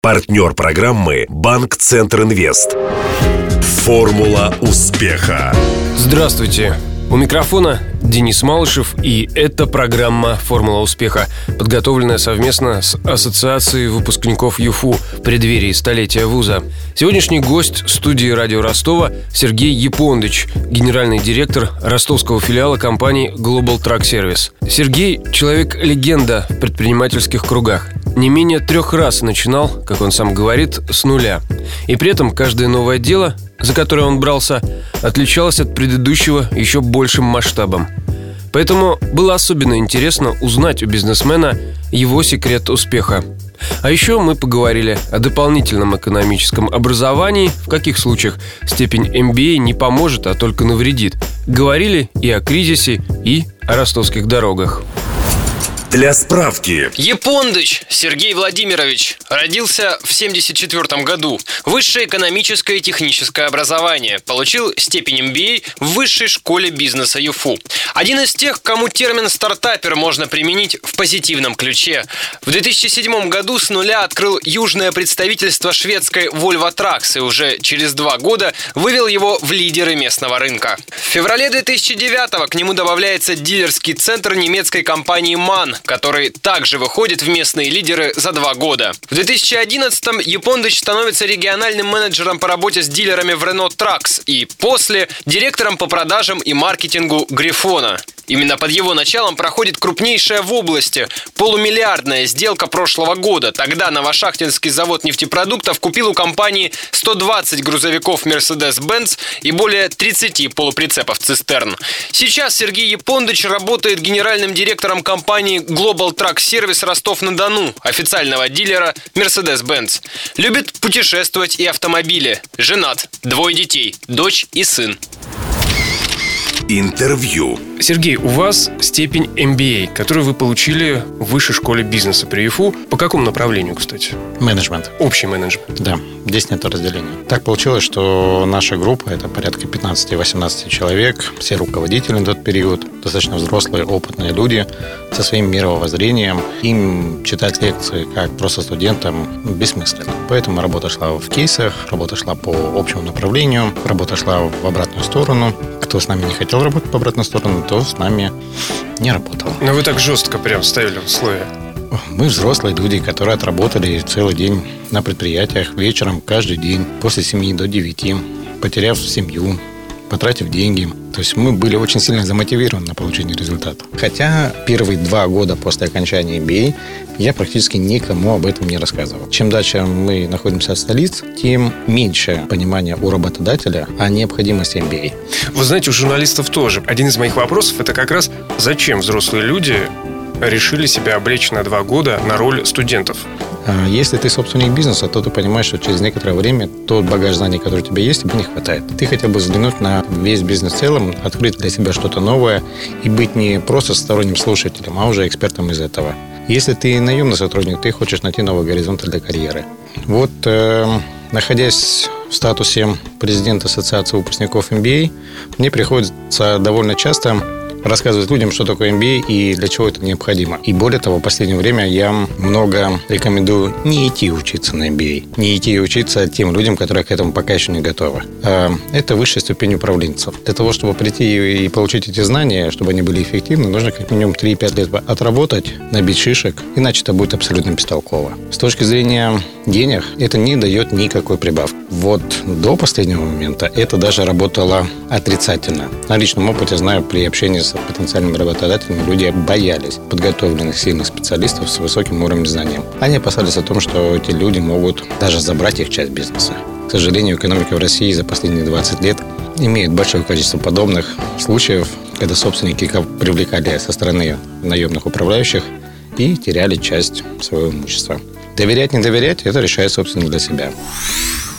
Партнер программы «Банк Центр Инвест». Формула успеха. Здравствуйте. У микрофона Денис Малышев, и это программа «Формула успеха», подготовленная совместно с Ассоциацией выпускников ЮФУ в преддверии столетия вуза. Сегодняшний гость студии радио Ростова Сергей Япондыч, генеральный директор ростовского филиала компании Global Truck Service. Сергей – человек-легенда в предпринимательских кругах. Не менее 3 раз начинал, как он сам говорит, с нуля. И при этом каждое новое дело, за которое он брался, отличалось от предыдущего еще большим масштабом. Поэтому было особенно интересно узнать у бизнесмена его секрет успеха. А еще мы поговорили о дополнительном экономическом образовании, в каких случаях степень MBA не поможет, а только навредит. Говорили и о кризисе, и о ростовских дорогах. Для справки. Япондыч Сергей Владимирович родился в 1974 году. Высшее экономическое и техническое образование. Получил степень MBA в Высшей школе бизнеса ЮФУ. Один из тех, кому термин «стартапер» можно применить в позитивном ключе. В 2007 году с нуля открыл южное представительство шведской Volvo Trucks и уже через 2 года вывел его в лидеры местного рынка. В феврале 2009 к нему добавляется дилерский центр немецкой компании MAN, который также выходит в местные лидеры за 2 года. В 2011-м Япондыч становится региональным менеджером по работе с дилерами в Renault Trucks и после директором по продажам и маркетингу Грифона. Именно под его началом проходит крупнейшая в области полумиллиардная сделка прошлого года. Тогда Новошахтинский завод нефтепродуктов купил у компании 120 грузовиков Mercedes-Benz и более 30 полуприцепов «Цистерн». Сейчас Сергей Япондыч работает генеральным директором компании Global Truck Service Ростов-на-Дону, официального дилера Mercedes-Benz. Любит путешествовать и автомобили. Женат, 2 детей, дочь и сын. Интервью. Сергей, у вас степень MBA, которую вы получили в Высшей школе бизнеса при ЮФУ. По какому направлению, кстати? Менеджмент. Общий менеджмент. Да, здесь нет разделения. Так получилось, что наша группа, это порядка 15-18 человек, все руководители на тот период, достаточно взрослые, опытные люди со своим мировоззрением. Им читать лекции, как просто студентам, бессмысленно. Поэтому работа шла в кейсах, работа шла по общему направлению, работа шла в обратную сторону. Кто с нами не хотел работать по обратную сторону, то с нами не работал. Но вы так жестко прям ставили условия. Мы взрослые люди, которые отработали целый день на предприятиях, вечером, каждый день, после 7 до 9, потеряв семью, потратив деньги. То есть мы были очень сильно замотивированы на получение результата. Хотя первые 2 года после окончания MBA я практически никому об этом не рассказывал. Чем дальше мы находимся от столиц, тем меньше понимания у работодателя о необходимости MBA. Вы знаете, у журналистов тоже. Один из моих вопросов – это как раз зачем взрослые люди решили себя облечь на 2 года на роль студентов? Если ты собственник бизнеса, то ты понимаешь, что через некоторое время тот багаж знаний, который у тебя есть, тебе не хватает. Ты хотел бы взглянуть на весь бизнес в целом, открыть для себя что-то новое и быть не просто сторонним слушателем, а уже экспертом из этого. Если ты наемный сотрудник, ты хочешь найти новые горизонты для карьеры. Вот, находясь в статусе президента Ассоциации выпускников MBA, мне приходится довольно часто рассказывать людям, что такое MBA и для чего это необходимо. И более того, в последнее время я много рекомендую не идти учиться на MBA, не идти учиться тем людям, которые к этому пока еще не готовы. Это высшая ступень управленцев. Для того, чтобы прийти и получить эти знания, чтобы они были эффективны, нужно как минимум 3-5 лет отработать, набить шишек, иначе это будет абсолютно бестолково. С точки зрения денег, это не дает никакой прибавки. Вот до последнего момента это даже работало отрицательно. На личном опыте знаю, при общении с потенциальными работодателями люди боялись подготовленных, сильных специалистов с высоким уровнем знаний. Они опасались о том, что эти люди могут даже забрать их часть бизнеса. К сожалению, экономика в России за последние 20 лет имеет большое количество подобных случаев, когда собственники привлекали со стороны наемных управляющих и теряли часть своего имущества. Доверять, не доверять – это решает собственно для себя.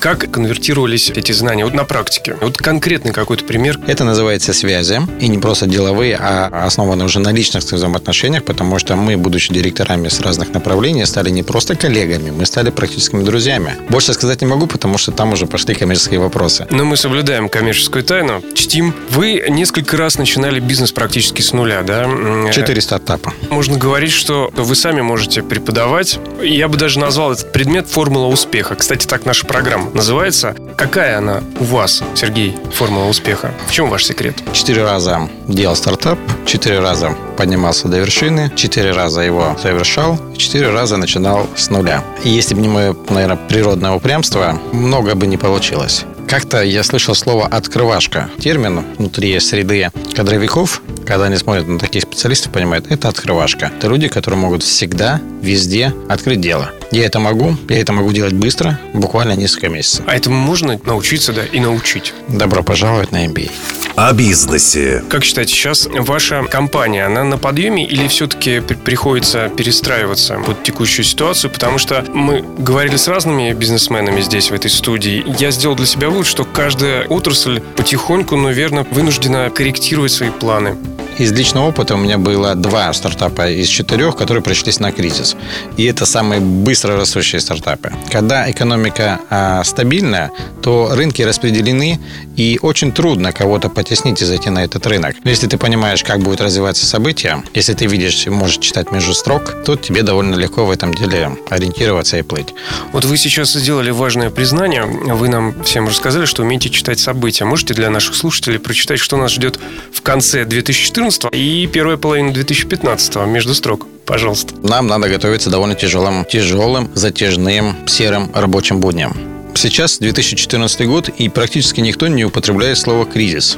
Как конвертировались эти знания на практике? Конкретный какой-то пример. Это называется связи. И не просто деловые, а основаны уже на личных взаимоотношениях, потому что мы, будучи директорами с разных направлений, стали не просто коллегами, мы стали практическими друзьями. Больше сказать не могу, потому что там уже пошли коммерческие вопросы. Но мы соблюдаем коммерческую тайну, чтим. Вы несколько раз начинали бизнес практически с нуля, да? 4 стартапа. Можно говорить, что вы сами можете преподавать. Я бы даже назвал этот предмет «Формула успеха». Кстати, так наша программа называется. Какая она у вас, Сергей, формула успеха? В чем ваш секрет? 4 раза делал стартап, 4 раза поднимался до вершины, 4 раза его завершал, 4 раза начинал с нуля. И если бы не мое, наверное, природное упрямство, много бы не получилось. Как-то я слышал слово «открывашка». Термин внутри среды кадровиков, когда они смотрят на таких специалистов, понимают, это открывашка. Это люди, которые могут всегда, везде открыть дело. Я это могу делать быстро, буквально несколько месяцев. А этому можно научиться, да, и научить. Добро пожаловать на MBA. О бизнесе. Как считаете, сейчас ваша компания, она на подъеме или все-таки приходится перестраиваться под текущую ситуацию? Потому что мы говорили с разными бизнесменами здесь, в этой студии. Я сделал для себя вывод, что каждая отрасль потихоньку, но верно, вынуждена корректировать свои планы. Из личного опыта у меня было 2 стартапа из 4, которые пришлись на кризис. И это самые быстро растущие стартапы. Когда экономика стабильная, то рынки распределены, и очень трудно кого-то потеснить и зайти на этот рынок. Но если ты понимаешь, как будут развиваться события, если ты видишь и можешь читать между строк, то тебе довольно легко в этом деле ориентироваться и плыть. Вот вы сейчас сделали важное признание. Вы нам всем рассказали, что умеете читать события. Можете для наших слушателей прочитать, что нас ждет в конце 2014 и первая половина 2015 между строк? Пожалуйста. Нам надо готовиться довольно тяжелым, затяжным, серым рабочим будням. Сейчас 2014 год, и практически никто не употребляет слово «кризис».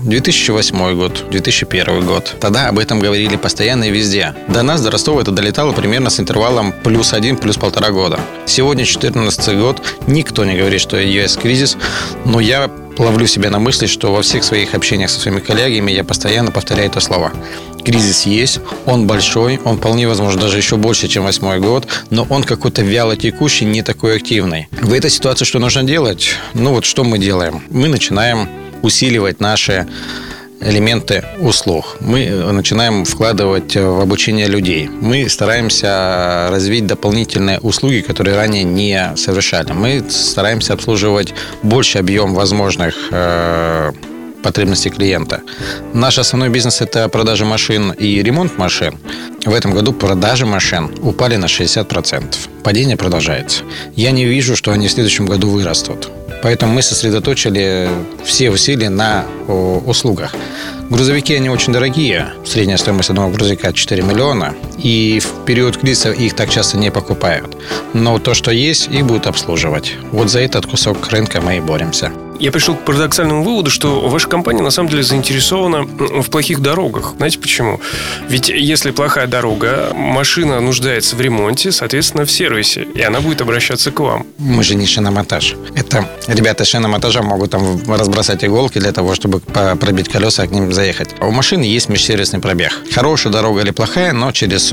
2008 год, 2001 год. Тогда об этом говорили постоянно и везде. До нас, до Ростова, это долетало примерно с интервалом +1, +1,5 года. Сегодня 2014 год, никто не говорит, что есть кризис, но я ловлю себя на мысли, что во всех своих общениях со своими коллегами я постоянно повторяю это слово. Кризис есть, он большой, он вполне возможно даже еще больше, чем 2008 год, но он какой-то вяло текущий, не такой активный. В этой ситуации что нужно делать? Что мы делаем? Мы начинаем усиливать наши элементы услуг. Мы начинаем вкладывать в обучение людей. Мы стараемся развить дополнительные услуги, которые ранее не совершали. Мы стараемся обслуживать больший объем возможных потребностей клиента. Наш основной бизнес – это продажа машин и ремонт машин. В этом году продажи машин упали на 60%. Падение продолжается. Я не вижу, что они в следующем году вырастут. Поэтому мы сосредоточили все усилия на услугах. Грузовики, они очень дорогие. Средняя стоимость одного грузовика 4 миллиона. И в период кризиса их так часто не покупают. Но то, что есть, их будут обслуживать. Вот за этот кусок рынка мы и боремся. Я пришел к парадоксальному выводу, что ваша компания на самом деле заинтересована в плохих дорогах. Знаете почему? Ведь если плохая дорога, машина нуждается в ремонте, соответственно, в сервисе, и она будет обращаться к вам. Мы же не шиномонтаж. Это ребята шиномонтажа могут там разбросать иголки для того, чтобы пробить колеса, а к ним заехать. А у машины есть межсервисный пробег. Хорошая дорога или плохая, но через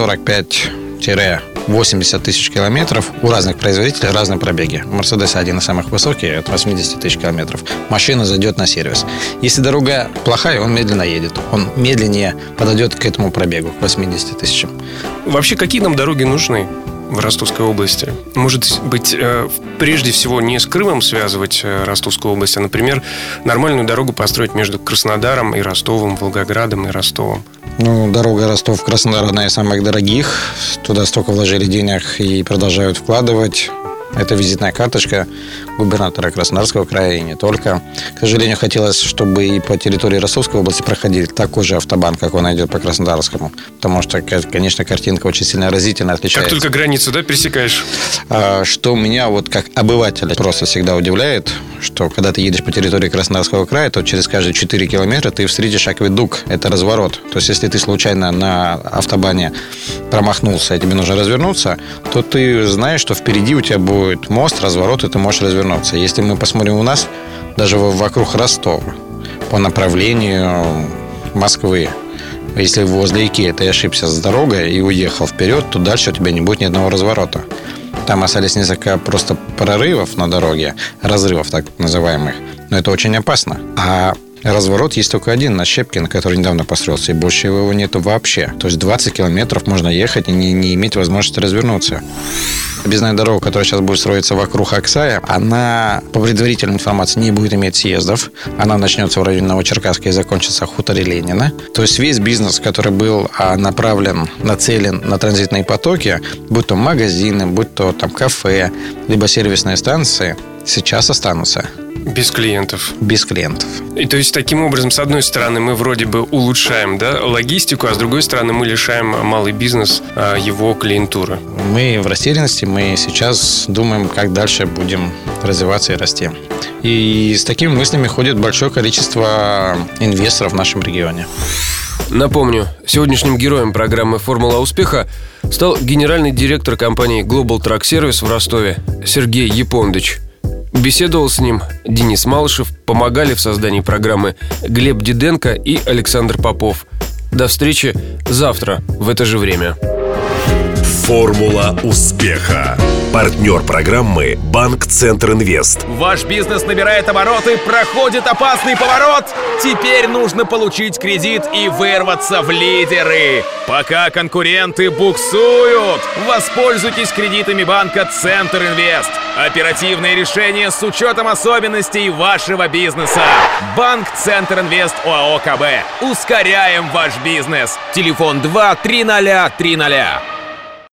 45-80 тысяч километров у разных производителей разные пробеги. Мерседес один из самых высоких, от 80 тысяч километров. Машина зайдет на сервис. Если дорога плохая, он медленно едет. Он медленнее подойдет к этому пробегу, к 80 тысячам. Вообще, какие нам дороги нужны в Ростовской области? Может быть, прежде всего не с Крымом связывать Ростовскую область, а, например, нормальную дорогу построить между Краснодаром и Ростовом, Волгоградом и Ростовом? Дорога Ростов-Краснодар одна из самых дорогих. Туда столько вложили денег и продолжают вкладывать. Это визитная карточка губернатора Краснодарского края и не только. К сожалению, хотелось, чтобы и по территории Ростовской области проходил такой же автобан, как он идет по Краснодарскому. Потому что, конечно, картинка очень сильно разительно отличается. Как только границу, пересекаешь? Что меня как обывателя просто всегда удивляет, что когда ты едешь по территории Краснодарского края, то через каждые 4 километра ты встретишь акведук. Это разворот. То есть, если ты случайно на автобане промахнулся, и тебе нужно развернуться, то ты знаешь, что впереди у тебя будет мост, разворот, и ты можешь развернуться. Если мы посмотрим у нас, даже вокруг Ростова, по направлению Москвы, если возле Икеи ты ошибся с дорогой и уехал вперед, то дальше у тебя не будет ни одного разворота. Там остались несколько просто прорывов на дороге, разрывов так называемых. Но это очень опасно. А разворот есть только один на Щепкин, который недавно построился, и больше его нету вообще. То есть 20 километров можно ехать и не иметь возможности развернуться. Объездная дорога, которая сейчас будет строиться вокруг Аксая, она, по предварительной информации, не будет иметь съездов. Она начнется в районе Новочеркасска и закончится в хуторе Ленина. То есть весь бизнес, который был направлен, нацелен на транзитные потоки, будь то магазины, будь то там кафе, либо сервисные станции, сейчас останутся. Без клиентов. Без клиентов. И то есть таким образом, с одной стороны, мы вроде бы улучшаем, да, логистику, а с другой стороны, мы лишаем малый бизнес его клиентуры. Мы в растерянности, мы сейчас думаем, как дальше будем развиваться и расти. И с такими мыслями ходит большое количество инвесторов в нашем регионе. Напомню, сегодняшним героем программы «Формула успеха» стал генеральный директор компании Global Truck Service в Ростове Сергей Япондыч. Беседовал с ним Денис Малышев, помогали в создании программы Глеб Диденко и Александр Попов. До встречи завтра в это же время. Формула успеха. Партнер программы «Банк Центр Инвест». Ваш бизнес набирает обороты, проходит опасный поворот. Теперь нужно получить кредит и вырваться в лидеры. Пока конкуренты буксуют, воспользуйтесь кредитами банка Центр Инвест. Оперативные решения с учетом особенностей вашего бизнеса. Банк Центр Инвест ОАО КБ. Ускоряем ваш бизнес. Телефон 2 300 300.